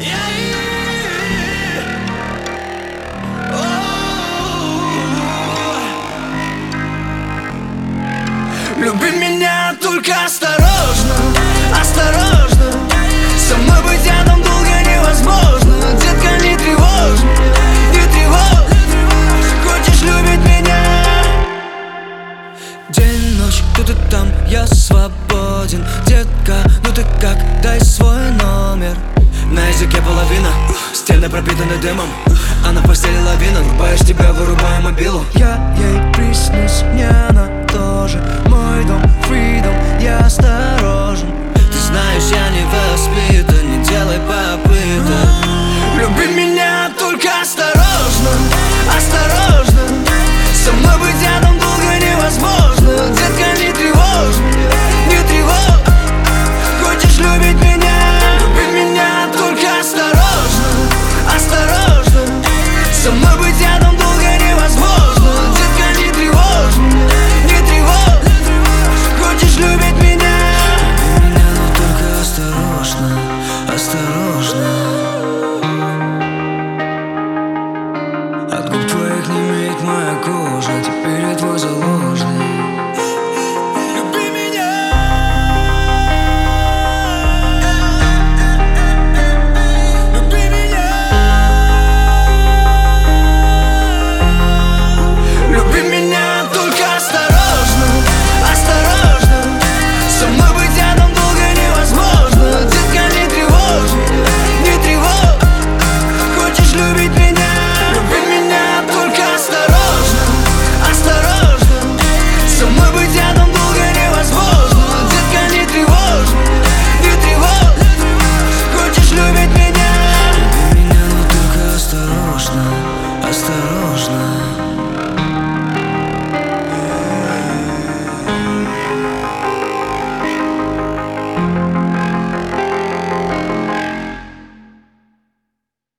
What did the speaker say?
Люби меня, только осторожно, осторожно. Со мной быть рядом долго невозможно. Детка, не тревожь, не тревожь. Хочешь любить меня? День, ночь, тут и там, я свободен. Детка, ну ты как, дай свой номер. На языке половина, стены пропитаны дымом, а на постели лавина. Врубаешь тебя, вырубаю мобилу. Я ей приснюсь, мне она тоже. Мой дом, freedom, я осторожен. Ты знаешь, я не воспитан.